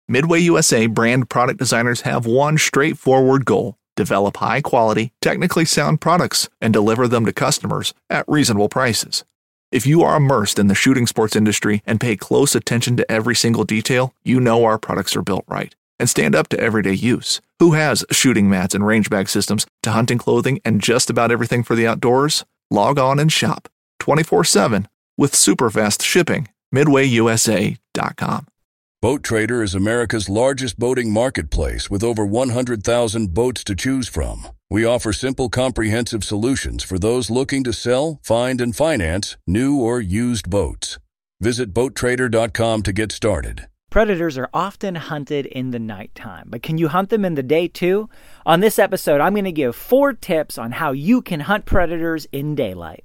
Midway USA brand product designers have one straightforward goal: develop high-quality, technically sound products and deliver them to customers at reasonable prices. If you are immersed in the shooting sports industry and pay close attention to every single detail, you know our products are built right and stand up to everyday use. Who has shooting mats and range bag systems to hunting clothing and just about everything for the outdoors? Log on and shop 24/7 with super fast shipping. MidwayUSA.com. Boat Trader is America's largest boating marketplace with over 100,000 boats to choose from. We offer simple, comprehensive solutions for those looking to sell, find, and finance new or used boats. Visit BoatTrader.com to get started. Predators are often hunted in the nighttime, but can you hunt them in the day too? On this episode, I'm going to give 4 tips on how you can hunt predators in daylight.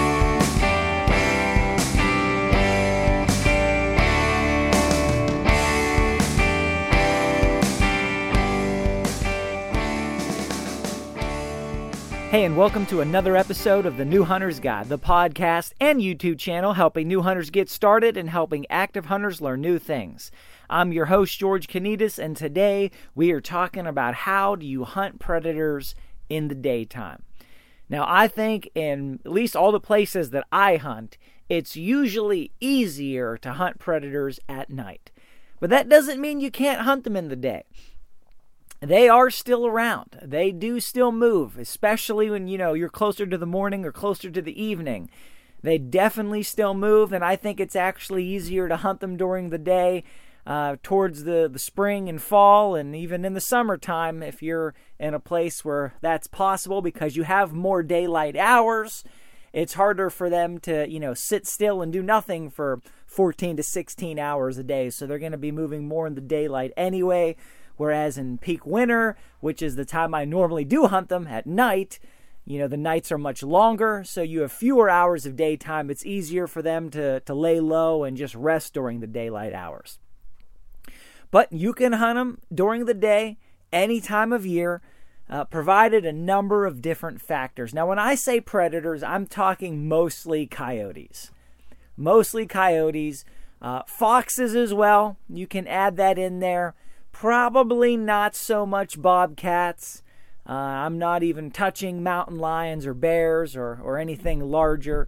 Hey, and welcome to another episode of the New Hunter's Guide, the podcast and YouTube channel helping new hunters get started and helping active hunters learn new things. I'm your host, George Kanitas, and today we are talking about how do you hunt predators in the daytime. Now, I think in at least all the places that I hunt, it's usually easier to hunt predators at night. But that doesn't mean you can't hunt them in the day. They are still around. They do still move, especially when, you're closer to the morning or closer to the evening. They definitely still move, and I think it's actually easier to hunt them during the day towards the spring and fall, and even in the summertime if you're in a place where that's possible because you have more daylight hours. It's harder for them to, sit still and do nothing for 14 to 16 hours a day, so they're going to be moving more in the daylight anyway. Whereas in peak winter, which is the time I normally do hunt them at night, the nights are much longer, so you have fewer hours of daytime. It's easier for them to lay low and just rest during the daylight hours. But you can hunt them during the day, any time of year, provided a number of different factors. Now, when I say predators, I'm talking mostly coyotes. Foxes as well. You can add that in there. Probably not so much bobcats. I'm not even touching mountain lions or bears or anything larger.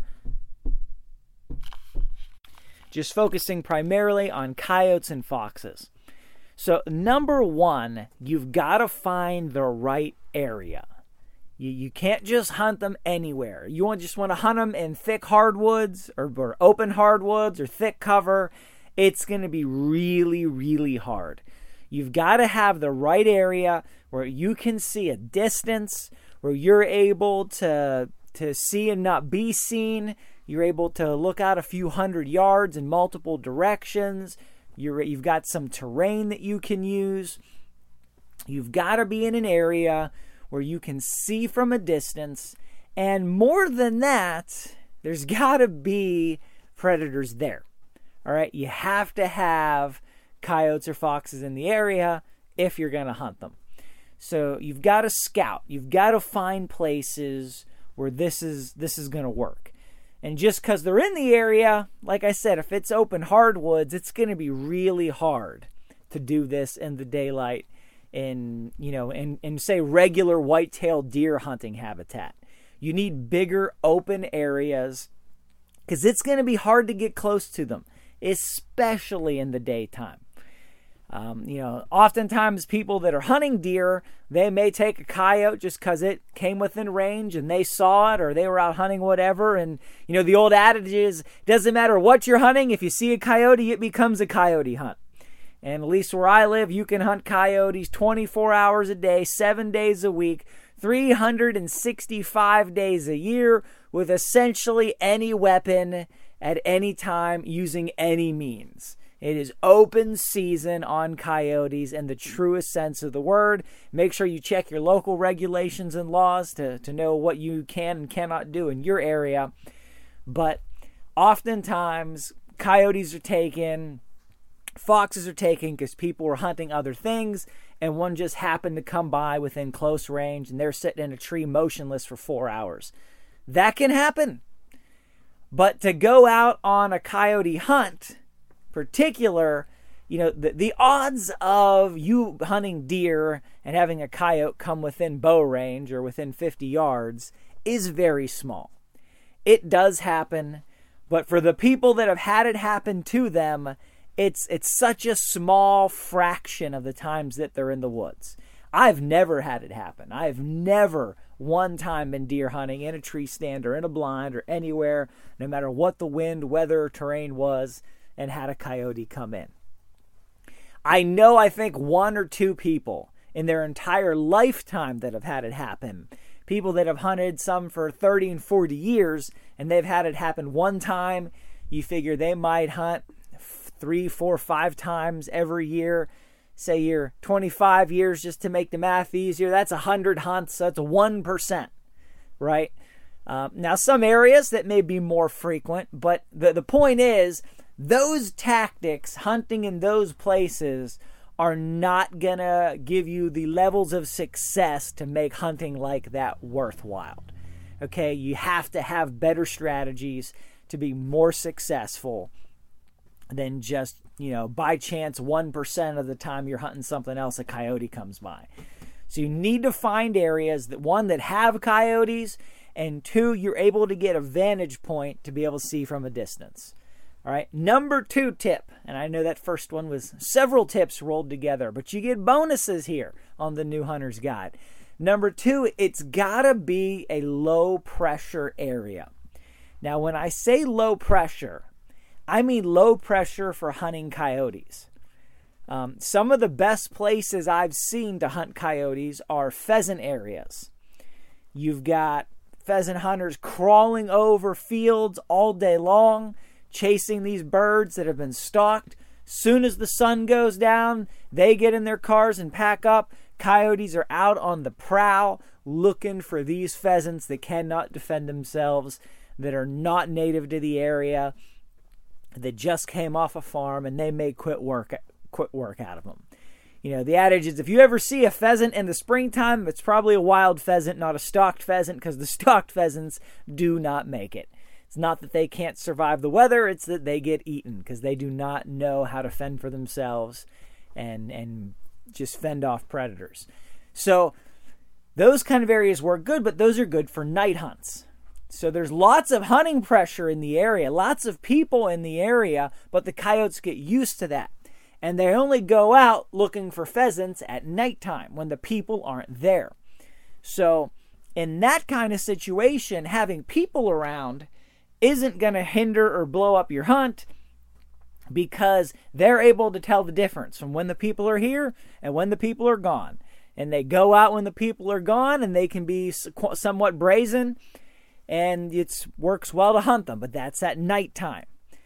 Just focusing primarily on coyotes and foxes. So number one, you've got to find the right area. You can't just hunt them anywhere. You just want to hunt them in thick hardwoods or open hardwoods or thick cover. It's going to be really, really hard. You've got to have the right area where you can see a distance, where you're able to see and not be seen. You're able to look out a few hundred yards in multiple directions. You've got some terrain that you can use. You've got to be in an area where you can see from a distance. And more than that, there's got to be predators there. All right, you have to have coyotes or foxes in the area if you're going to hunt them. So you've got to scout. You've got to find places where this is going to work. And just because they're in the area, like I said, if it's open hardwoods, it's going to be really hard to do this in the daylight in say regular white-tailed deer hunting habitat. You need bigger open areas because it's going to be hard to get close to them, especially in the daytime. Oftentimes people that are hunting deer, they may take a coyote just because it came within range and they saw it or they were out hunting whatever. And, the old adage is, doesn't matter what you're hunting, if you see a coyote, it becomes a coyote hunt. And at least where I live, you can hunt coyotes 24 hours a day, 7 days a week, 365 days a year with essentially any weapon at any time using any means. It is open season on coyotes in the truest sense of the word. Make sure you check your local regulations and laws to know what you can and cannot do in your area. But oftentimes, coyotes are taken, foxes are taken because people were hunting other things, and one just happened to come by within close range, and they're sitting in a tree motionless for 4 hours. That can happen. But to go out on a coyote hunt, particular, the odds of you hunting deer and having a coyote come within bow range or within 50 yards is very small. It does happen, but for the people that have had it happen to them, it's such a small fraction of the times that they're in the woods. I've never had it happen. I've never one time been deer hunting in a tree stand or in a blind or anywhere, no matter what the wind, weather, or terrain was, and had a coyote come in. I think one or two people in their entire lifetime that have had it happen. People that have hunted some for 30 and 40 years, and they've had it happen one time. You figure they might hunt 3, 4, 5 times every year. Say you're 25 years, just to make the math easier. That's 100 hunts. So that's 1%, right? Now, some areas that may be more frequent, but the point is, those tactics, hunting in those places, are not going to give you the levels of success to make hunting like that worthwhile. Okay, you have to have better strategies to be more successful than just, by chance 1% of the time you're hunting something else, a coyote comes by. So you need to find areas that, one, that have coyotes, and 2, you're able to get a vantage point to be able to see from a distance. All right, number 2 tip, and I know that first one was several tips rolled together, but you get bonuses here on the New Hunter's Guide. Number 2, it's got to be a low pressure area. Now, when I say low pressure, I mean low pressure for hunting coyotes. Some of the best places I've seen to hunt coyotes are pheasant areas. You've got pheasant hunters crawling over fields all day long, chasing these birds that have been stalked. Soon as the sun goes down, they get in their cars and pack up. Coyotes are out on the prowl looking for these pheasants that cannot defend themselves, that are not native to the area, that just came off a farm, and they may quit work out of them. The adage is, if you ever see a pheasant in the springtime, it's probably a wild pheasant, not a stalked pheasant, because the stalked pheasants do not make it. It's not that they can't survive the weather, it's that they get eaten because they do not know how to fend for themselves and just fend off predators. So those kind of areas work good, but those are good for night hunts. So there's lots of hunting pressure in the area, lots of people in the area, but the coyotes get used to that. And they only go out looking for pheasants at nighttime when the people aren't there. So in that kind of situation, having people around isn't going to hinder or blow up your hunt, because they're able to tell the difference from when the people are here and when the people are gone. And they go out when the people are gone, and they can be somewhat brazen, and it works well to hunt them, but that's at nighttime.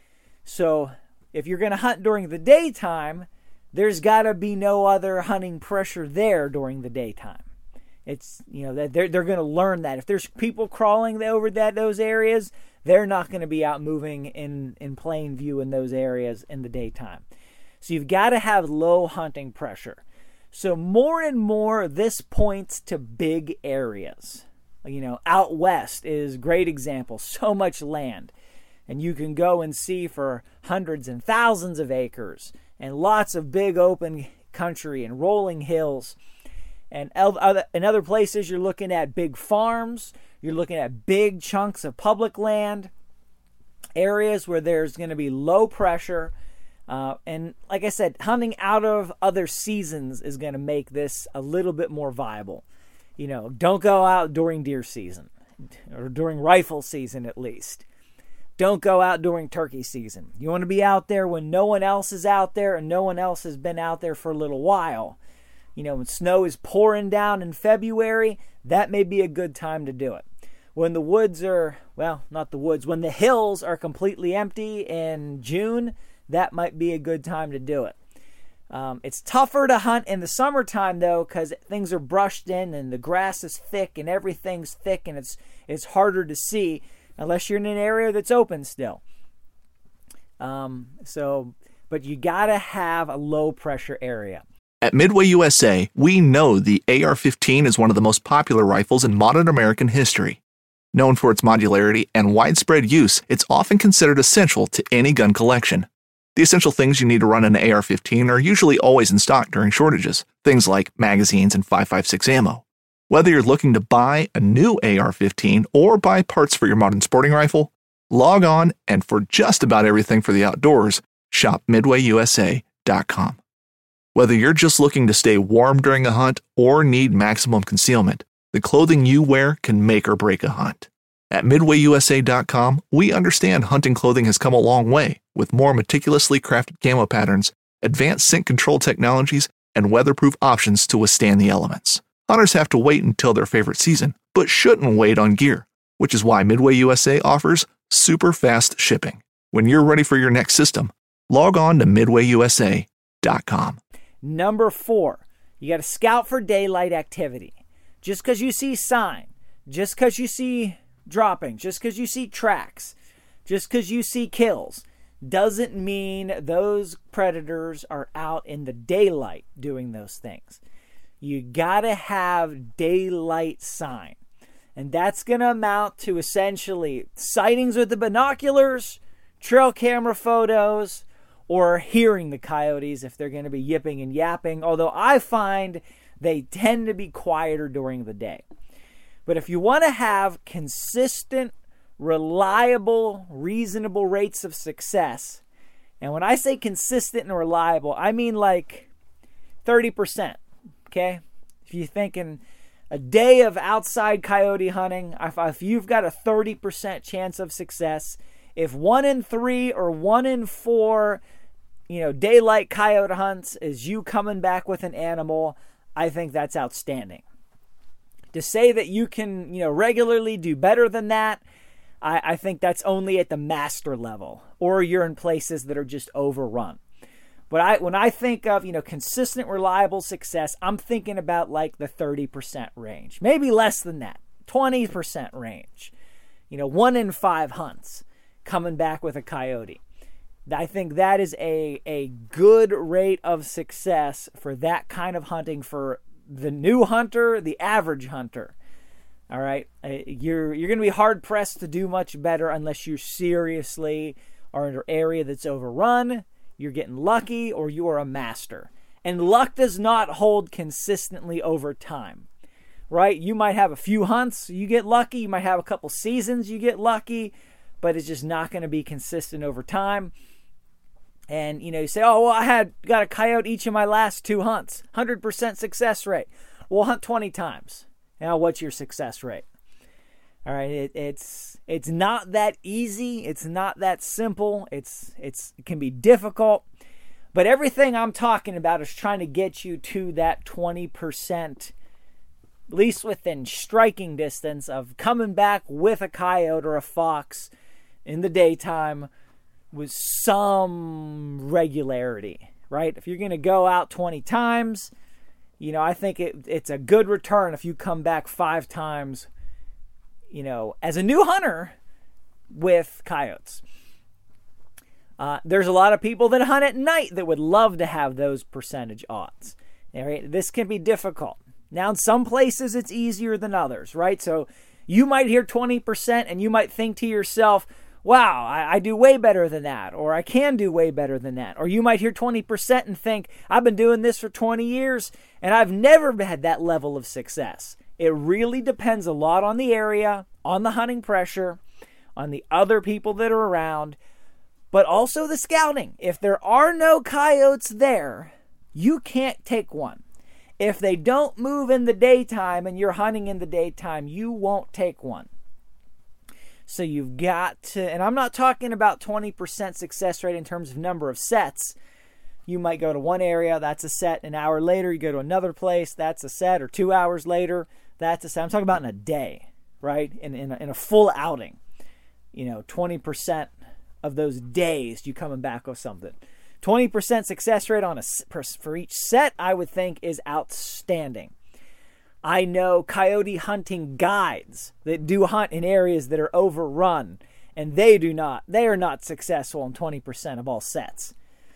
So if you're going to hunt during the daytime, there's got to be no other hunting pressure there during the daytime. It's, they're going to learn that. If there's people crawling over those areas, they're not going to be out moving in plain view in those areas in the daytime. So you've got to have low hunting pressure. So more and more, this points to big areas. Out west is a great example. So much land. And you can go and see for hundreds and thousands of acres and lots of big open country and rolling hills. And in other places, you're looking at big farms. You're looking at big chunks of public land, areas where there's going to be low pressure. And like I said, hunting out of other seasons is going to make this a little bit more viable. Don't go out during deer season, or during rifle season at least. Don't go out during turkey season. You want to be out there when no one else is out there and no one else has been out there for a little while. When snow is pouring down in February, that may be a good time to do it. When the woods are, not the woods, when the hills are completely empty in June, that might be a good time to do it. It's tougher to hunt in the summertime, though, because things are brushed in and the grass is thick and everything's thick, and it's harder to see unless you're in an area that's open still. But you got to have a low pressure area. At Midway USA, we know the AR-15 is one of the most popular rifles in modern American history. Known for its modularity and widespread use, it's often considered essential to any gun collection. The essential things you need to run an AR-15 are usually always in stock during shortages, things like magazines and 5.56 ammo. Whether you're looking to buy a new AR-15 or buy parts for your modern sporting rifle, log on and for just about everything for the outdoors, shop MidwayUSA.com. Whether you're just looking to stay warm during a hunt or need maximum concealment, the clothing you wear can make or break a hunt. At MidwayUSA.com, we understand hunting clothing has come a long way with more meticulously crafted camo patterns, advanced scent control technologies, and weatherproof options to withstand the elements. Hunters have to wait until their favorite season, but shouldn't wait on gear, which is why Midway USA offers super fast shipping. When you're ready for your next system, log on to MidwayUSA.com. Number 4, you got to scout for daylight activity. Just because you see sign, just because you see dropping, just because you see tracks, just because you see kills, doesn't mean those predators are out in the daylight doing those things. You gotta have daylight sign. And that's gonna amount to essentially sightings with the binoculars, trail camera photos, or hearing the coyotes if they're gonna be yipping and yapping, although I find they tend to be quieter during the day. But if you want to have consistent, reliable, reasonable rates of success, and when I say consistent and reliable, I mean like 30%, okay? If you're thinking a day of outside coyote hunting, if you've got a 30% chance of success, if 1 in 3 or 1 in 4, daylight coyote hunts is you coming back with an animal, I think that's outstanding. To say that you can, regularly do better than that, I think that's only at the master level, or you're in places that are just overrun. But when I think of, consistent, reliable success, I'm thinking about like the 30% range, maybe less than that, 20% range. 1 in 5 hunts coming back with a coyote. I think that is a good rate of success for that kind of hunting for the new hunter, the average hunter. All right, you're going to be hard pressed to do much better unless you seriously are in an area that's overrun, you're getting lucky, or you are a master. And luck does not hold consistently over time, right? You might have a few hunts, you get lucky. You might have a couple seasons, you get lucky, but it's just not going to be consistent over time. And, you say, oh, well, I got a coyote each of my last 2 hunts, 100% success rate. We'll hunt 20 times. Now, what's your success rate? All right, it's not that easy. It's not that simple. It can be difficult. But everything I'm talking about is trying to get you to that 20%, at least within striking distance of coming back with a coyote or a fox in the daytime with some regularity, right? If you're going to go out 20 times, I think it's a good return if you come back 5 times, as a new hunter with coyotes. There's a lot of people that hunt at night that would love to have those percentage odds. All right? This can be difficult. Now, in some places, it's easier than others, right? So you might hear 20% and you might think to yourself, wow, I do way better than that, or I can do way better than that. Or you might hear 20% and think, I've been doing this for 20 years, and I've never had that level of success. It really depends a lot on the area, on the hunting pressure, on the other people that are around, but also the scouting. If there are no coyotes there, you can't take one. If they don't move in the daytime and you're hunting in the daytime, you won't take one. So you've got to, and I'm not talking about 20% success rate in terms of number of sets. You might go to one area, that's a set. An hour later, you go to another place, that's a set. Or 2 hours later, that's a set. I'm talking about in a day, right? In a full outing. 20% of those days you coming back with something. 20% success rate for each set, I would think, is outstanding. I know coyote hunting guides that do hunt in areas that are overrun, and they are not successful in 20% of all sets.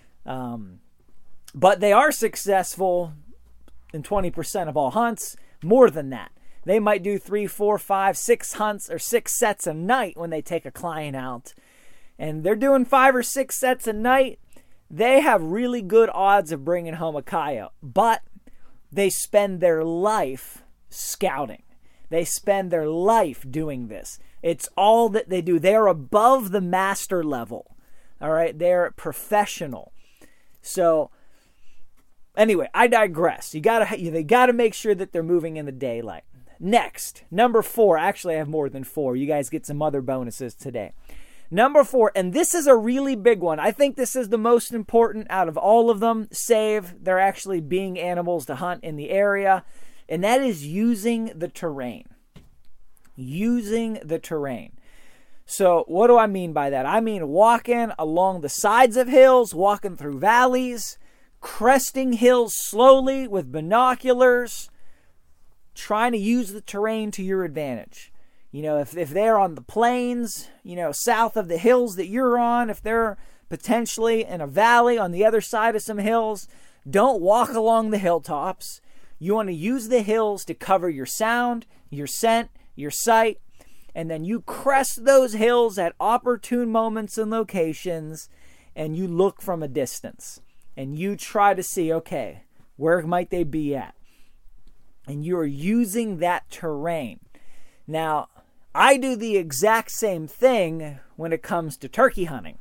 But they are successful in 20% of all hunts, more than that. They might do 3, 4, 5, 6 hunts or 6 sets a night when they take a client out. And they're doing 5 or 6 sets a night. they have really good odds of bringing home a coyote, but they spend their life scouting. They spend their life doing this. It's all that they do. They're above the master level. All right? They're professional. So, anyway, I digress. They gotta make sure that they're moving in the daylight. Next, number 4. Actually, I have more than 4. You guys get some other bonuses today. Number 4, and this is a really big one. I think this is the most important out of all of them, save they're actually being animals to hunt in the area, and that is using the terrain. Using the terrain. So what do I mean by that? I mean walking along the sides of hills, walking through valleys, cresting hills slowly with binoculars, trying to use the terrain to your advantage. You know, if they're on the plains, you know, south of the hills that you're on, if they're potentially in a valley on the other side of some hills, don't walk along the hilltops. You want to use the hills to cover your sound, your scent, your sight, and then you crest those hills at opportune moments and locations, and you look from a distance, and you try to see, okay, where might they be at? And you are using that terrain. Now, I do the exact same thing when it comes to turkey hunting.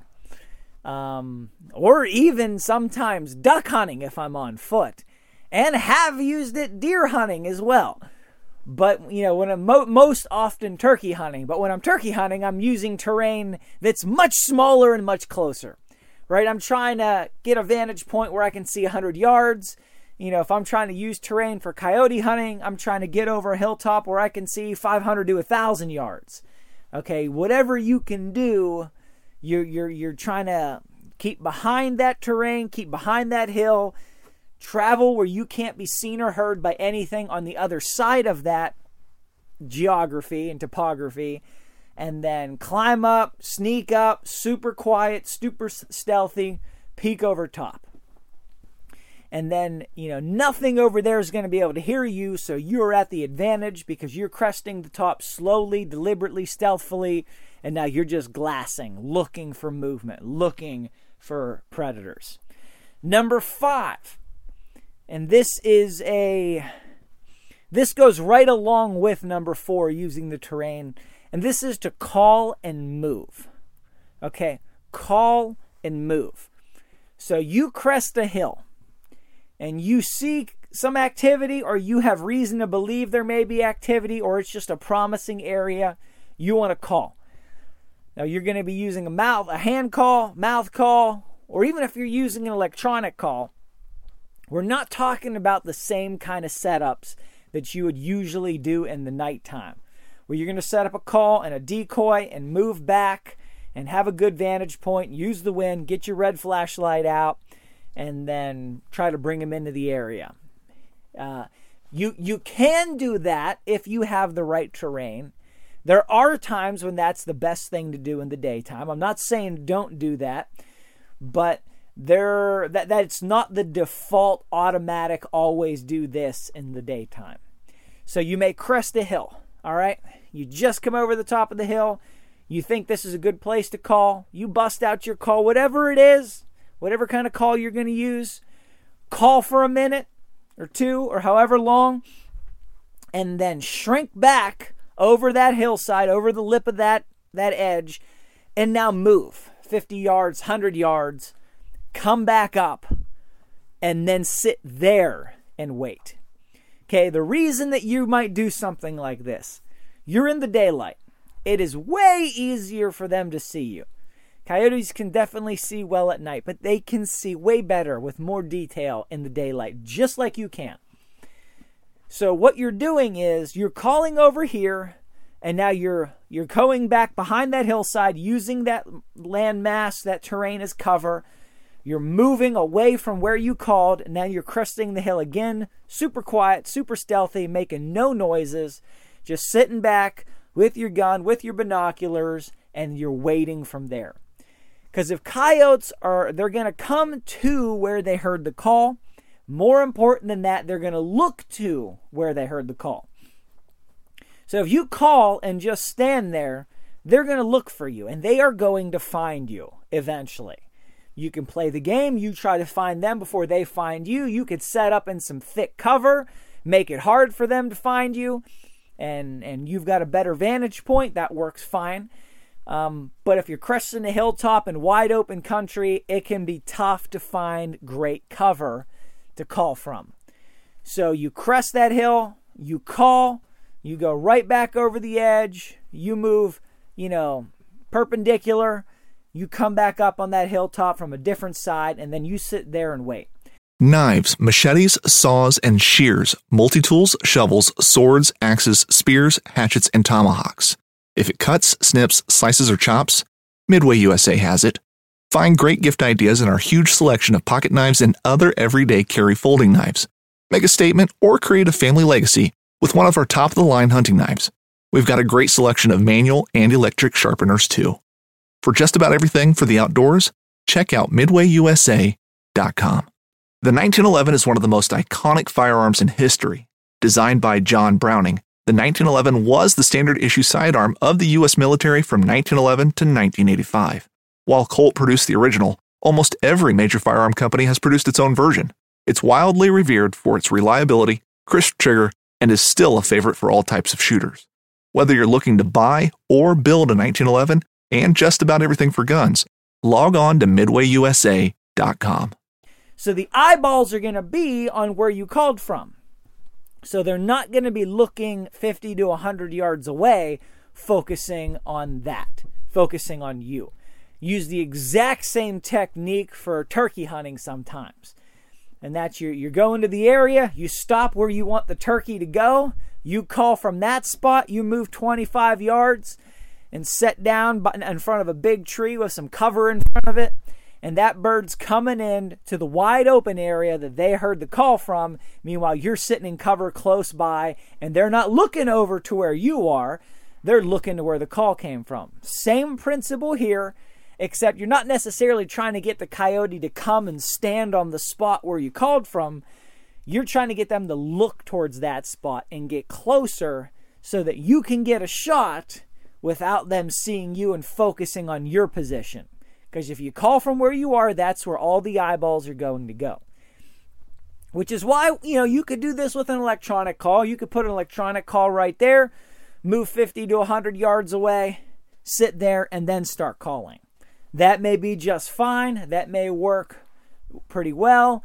Or even sometimes duck hunting if I'm on foot. And have used it deer hunting as well. But, you know, when I'm most often turkey hunting. But when I'm turkey hunting, I'm using terrain that's much smaller and much closer. Right? I'm trying to get a vantage point where I can see 100 yards. You know, if I'm trying to use terrain for coyote hunting, I'm trying to get over a hilltop where I can see 500 to 1,000 yards. Okay, whatever you can do, you're trying to keep behind that terrain, keep behind that hill, travel where you can't be seen or heard by anything on the other side of that geography and topography, and then climb up, sneak up, super quiet, super stealthy, peek over top. And then, you know, nothing over there is going to be able to hear you, so you're at the advantage because you're cresting the top slowly, deliberately, stealthily, and now you're just glassing, looking for movement, looking for predators. Number 5, and this goes right along with number 4, using the terrain, and this is to call and move. Okay, call and move. So you crest a hill, and you see some activity, or you have reason to believe there may be activity, or it's just a promising area, you want to call. Now, you're going to be using a hand call, mouth call, or even if you're using an electronic call. We're not talking about the same kind of setups that you would usually do in the nighttime, where you're going to set up a call and a decoy and move back and have a good vantage point, use the wind, get your red flashlight out, and then try to bring them into the area. You can do that if you have the right terrain. There are times when that's the best thing to do in the daytime. I'm not saying don't do that, but that's not the default automatic always do this in the daytime. So you may crest a hill, all right? You just come over the top of the hill. You think this is a good place to call. You bust out your call, whatever it is, whatever kind of call you're going to use. Call for a minute or two or however long, and then shrink back over that hillside, over the lip of that edge, and now move 50 yards, 100 yards, come back up, and then sit there and wait. Okay, the reason that you might do something like this, you're in the daylight. It is way easier for them to see you. Coyotes can definitely see well at night, but they can see way better with more detail in the daylight, just like you can. So what you're doing is you're calling over here, and now you're going back behind that hillside, using that landmass, that terrain as cover. You're moving away from where you called, and now you're cresting the hill again, super quiet, super stealthy, making no noises, just sitting back with your gun, with your binoculars, and you're waiting from there. Because if coyotes they're going to come to where they heard the call. More important than that, they're going to look to where they heard the call. So if you call and just stand there, they're going to look for you, and they are going to find you eventually. You can play the game. You try to find them before they find you. You could set up in some thick cover, make it hard for them to find you, and you've got a better vantage point. That works fine. But if you're cresting a hilltop in wide open country, it can be tough to find great cover to call from. So you crest that hill, you call, you go right back over the edge, you move, perpendicular, you come back up on that hilltop from a different side, and then you sit there and wait. Knives, machetes, saws, and shears, multi-tools, shovels, swords, axes, spears, hatchets, and tomahawks. If it cuts, snips, slices, or chops, Midway USA has it. Find great gift ideas in our huge selection of pocket knives and other everyday carry folding knives. Make a statement or create a family legacy with one of our top-of-the-line hunting knives. We've got a great selection of manual and electric sharpeners, too. For just about everything for the outdoors, check out MidwayUSA.com. The 1911 is one of the most iconic firearms in history. Designed by John Browning, the 1911 was the standard issue sidearm of the U.S. military from 1911 to 1985. While Colt produced the original, almost every major firearm company has produced its own version. It's wildly revered for its reliability, crisp trigger, and is still a favorite for all types of shooters. Whether you're looking to buy or build a 1911 and just about everything for guns, log on to MidwayUSA.com. So the eyeballs are going to be on where you called from. So they're not going to be looking 50 to 100 yards away, focusing on that, focusing on you. Use the exact same technique for turkey hunting sometimes. And that's you're going to the area, you stop where you want the turkey to go, you call from that spot, you move 25 yards and set down in front of a big tree with some cover in front of it, and that bird's coming in to the wide open area that they heard the call from. Meanwhile, you're sitting in cover close by, and they're not looking over to where you are, they're looking to where the call came from. Same principle here, except you're not necessarily trying to get the coyote to come and stand on the spot where you called from. You're trying to get them to look towards that spot and get closer so that you can get a shot without them seeing you and focusing on your position. Because if you call from where you are, that's where all the eyeballs are going to go. Which is why, you could do this with an electronic call. You could put an electronic call right there, move 50 to 100 yards away, sit there, and then start calling. That may be just fine. That may work pretty well.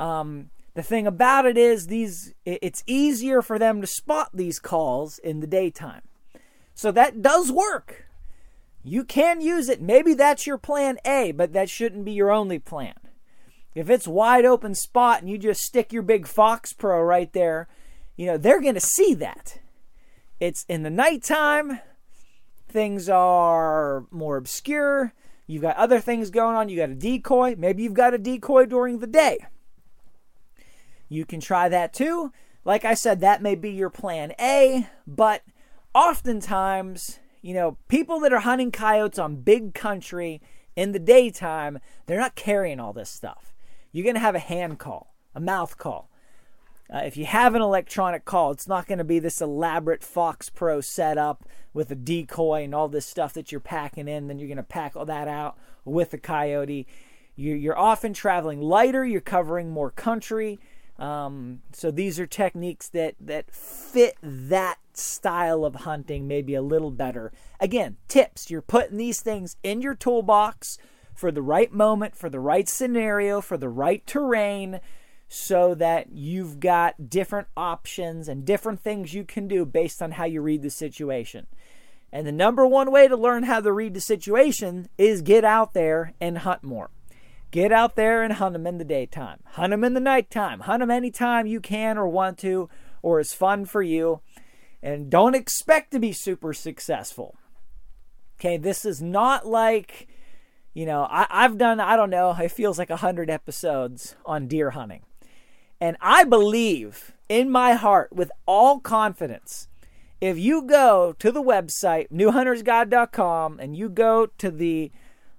The thing about it is it's easier for them to spot these calls in the daytime. So that does work. You can use it. Maybe that's your plan A, but that shouldn't be your only plan. If it's wide open spot and you just stick your big Fox Pro right there, they're going to see that. It's in the nighttime. Things are more obscure. You've got other things going on. You got a decoy. Maybe you've got a decoy during the day. You can try that too. Like I said, that may be your plan A, but oftentimes, people that are hunting coyotes on big country in the daytime, they're not carrying all this stuff. You're going to have a hand call, a mouth call. If you have an electronic call, it's not going to be this elaborate Fox Pro setup with a decoy and all this stuff that you're packing in. Then you're going to pack all that out with the coyote. You're often traveling lighter. You're covering more country. So these are techniques that fit that style of hunting maybe a little better. Again, tips. You're putting these things in your toolbox for the right moment, for the right scenario, for the right terrain, so that you've got different options and different things you can do based on how you read the situation. And the number one way to learn how to read the situation is get out there and hunt more. Get out there and hunt them in the daytime. Hunt them in the nighttime. Hunt them anytime you can or want to, or is fun for you. And don't expect to be super successful. Okay, this is not like, I've done, it feels like 100 episodes on deer hunting. And I believe in my heart with all confidence, if you go to the website, newhuntersguide.com, and you go to the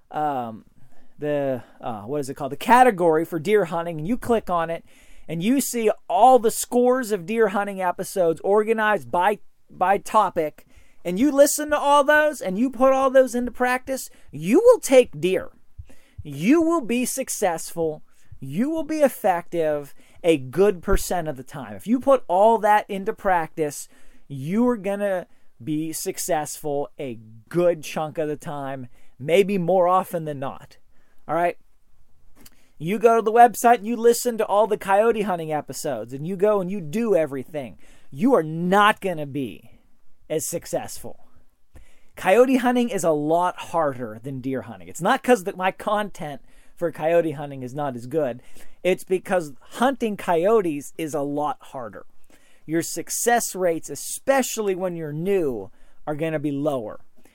category for deer hunting, and you click on it, and you see all the scores of deer hunting episodes organized by topic, and you listen to all those, and you put all those into practice, you will take deer. you will be successful, you will be effective a good % of the time. If you put all that into practice, you are going to be successful a good chunk of the time, maybe more often than not. All right? You go to the website and you listen to all the coyote hunting episodes and you go and you do everything. You are not going to be as successful. Coyote hunting is a lot harder than deer hunting. It's not because my content for coyote hunting is not as good. It's because hunting coyotes is a lot harder. Your success rates, especially when you're new, are going to be lower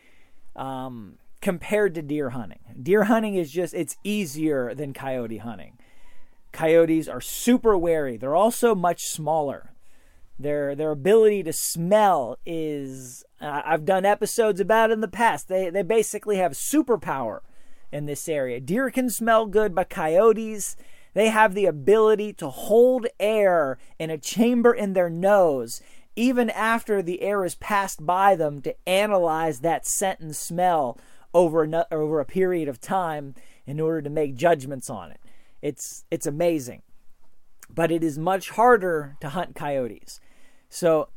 compared to deer hunting. Deer hunting is it's easier than coyote hunting. Coyotes are super wary. They're also much smaller. Their ability to smell is, I've done episodes about it in the past. They basically have superpower in this area. Deer can smell good, but coyotes, they have the ability to hold air in a chamber in their nose, even after the air has passed by them, to analyze that scent and smell over a period of time in order to make judgments on it. It's amazing. But it is much harder to hunt coyotes. So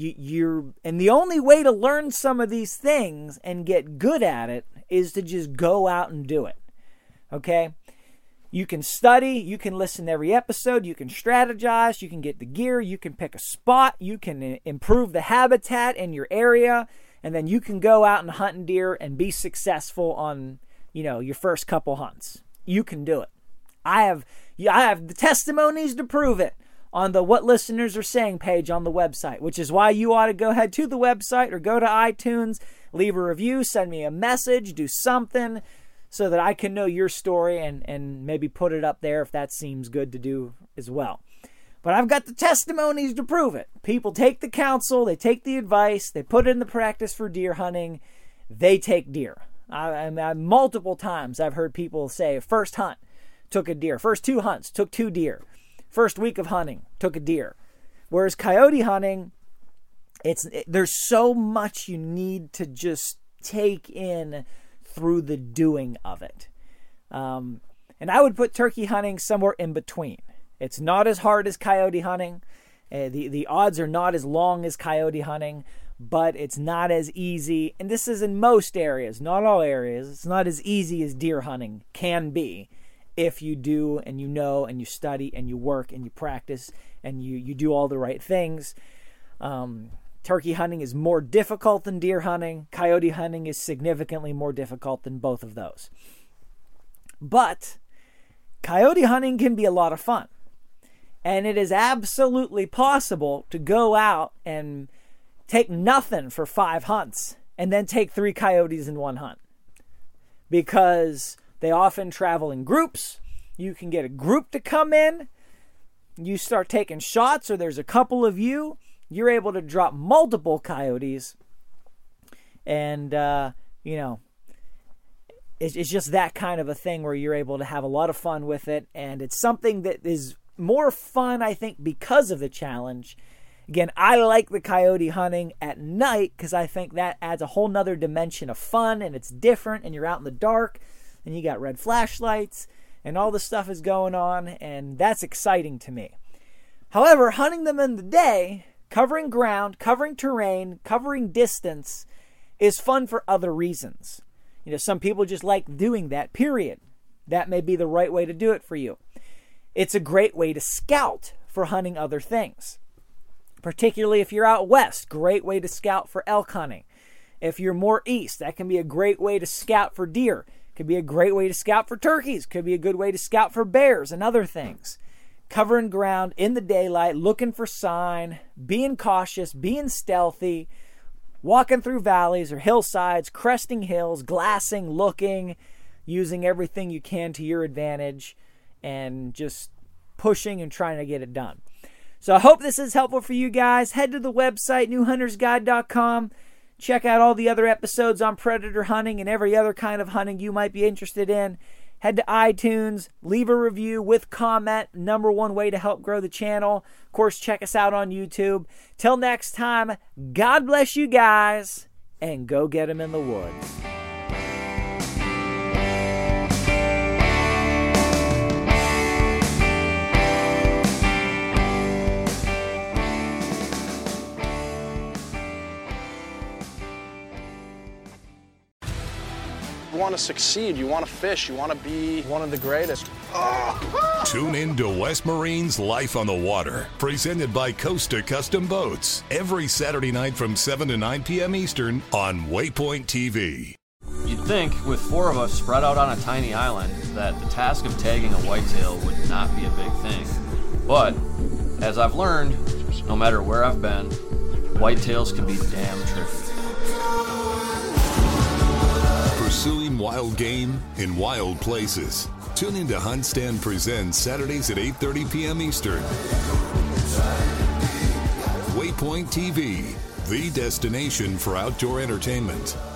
and the only way to learn some of these things and get good at it is to just go out and do it. Okay? You can study, you can listen to every episode, you can strategize, you can get the gear, you can pick a spot, you can improve the habitat in your area, and then you can go out and hunt deer and be successful on, your first couple hunts. You can do it. I have the testimonies to prove it on the What Listeners Are Saying page on the website, which is why you ought to go ahead to the website or go to iTunes, leave a review, send me a message, do something so that I can know your story and maybe put it up there if that seems good to do as well. But I've got the testimonies to prove it. People take the counsel, they take the advice, they put it in the practice for deer hunting, they take deer. Multiple times I've heard people say, first hunt, took a deer. First 2 hunts, took 2 deer. First week of hunting, took a deer. Whereas coyote hunting, there's so much you need to just take in through the doing of it. And I would put turkey hunting somewhere in between. It's not as hard as coyote hunting. The odds are not as long as coyote hunting, but it's not as easy. And this is in most areas, not all areas. It's not as easy as deer hunting can be. If you do and you know and you study and you work and you practice and you do all the right things. Turkey hunting is more difficult than deer hunting. Coyote hunting is significantly more difficult than both of those. But coyote hunting can be a lot of fun. And it is absolutely possible to go out and take nothing for 5 hunts and then take 3 coyotes in 1 hunt. Because they often travel in groups. You can get a group to come in. You start taking shots, or there's a couple of you. You're able to drop multiple coyotes. And, it's just that kind of a thing where you're able to have a lot of fun with it. And it's something that is more fun, I think, because of the challenge. Again, I like the coyote hunting at night because I think that adds a whole nother dimension of fun, and it's different, and you're out in the dark. And you got red flashlights, and all this stuff is going on, and that's exciting to me. However, hunting them in the day, covering ground, covering terrain, covering distance, is fun for other reasons. Some people just like doing that, period. That may be the right way to do it for you. It's a great way to scout for hunting other things. Particularly if you're out west, great way to scout for elk hunting. If you're more east, that can be a great way to scout for deer. Could be a great way to scout for turkeys. Could be a good way to scout for bears and other things. Covering ground in the daylight, looking for sign, being cautious, being stealthy, walking through valleys or hillsides, cresting hills, glassing, looking, using everything you can to your advantage, and just pushing and trying to get it done. So I hope this is helpful for you guys. Head to the website, newhuntersguide.com. Check out all the other episodes on predator hunting and every other kind of hunting you might be interested in. Head to iTunes, leave a review with comment, #1 way to help grow the channel. Of course, check us out on YouTube. Till next time, God bless you guys, and go get 'em in the woods. want to succeed. You want to fish. You want to be one of the greatest. Tune in to West Marine's Life on the Water, presented by Costa Custom Boats, every Saturday night from 7 to 9 p.m. Eastern on Waypoint TV. You'd think, with 4 of us spread out on a tiny island, that the task of tagging a whitetail would not be a big thing. But, as I've learned, no matter where I've been, whitetails can be damn tricky. Pursuing wild game in wild places. Tune in to Hunt Stand Presents Saturdays at 8:30 p.m. Eastern. Waypoint TV, the destination for outdoor entertainment.